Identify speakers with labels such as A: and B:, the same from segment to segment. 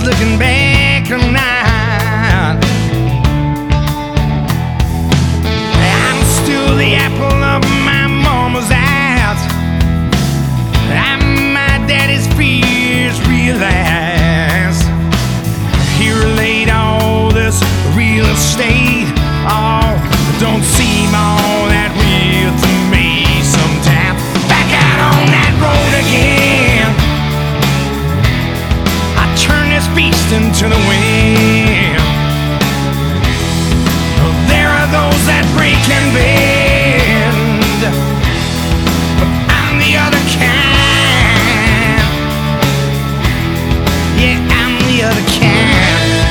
A: looking back tonight. I'm still the apple of my mama's eyes. I'm my daddy's fears realized. He relayed all this real estate. Oh, don't seem all that real to me sometimes. Back out on that road again. I turn this beast into the wind. There are those that break and bend, but I'm the other kind. Yeah, I'm the other kind.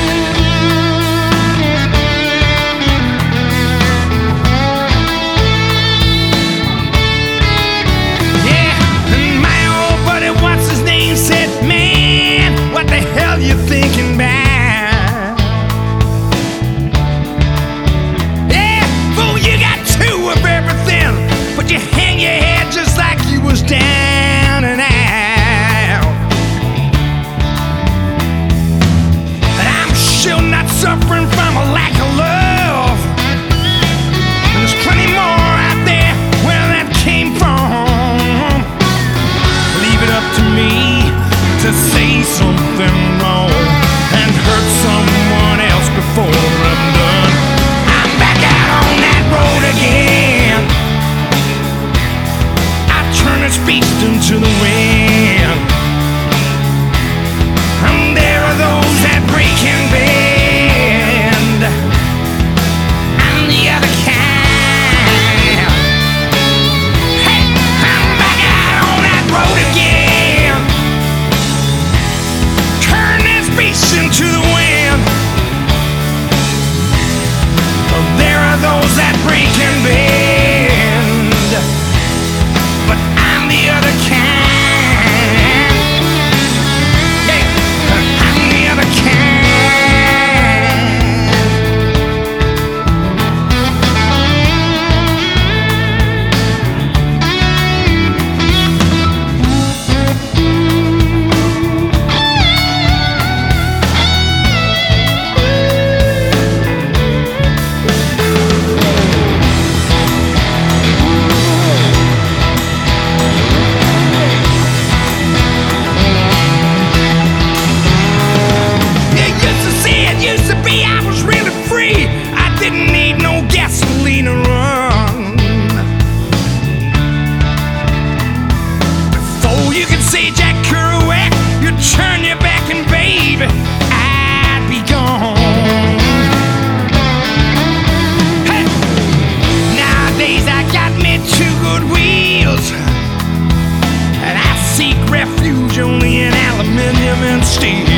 A: You thinking back? Yeah, fool, you got two of everything, but you hang your head just like you was down and out. And I'm sure not suffering from a lack of love. And there's plenty more out there where that came from. Leave it up to me to say something wrong and hurt someone else before I'm done. I'm back out on that road again. I turn this beast into the wind. And there are those that break and bend. I'm the other kind. Hey, I'm back out on that road again. Into the wind. There are those that break and bend, but I'm the other kind. Yeah, I'm the other gasoline to run. Before you can say Jack Kerouac, you turn your back and baby, I'd be gone. Hey, nowadays I got me two good wheels, and I seek refuge only in aluminum and steel.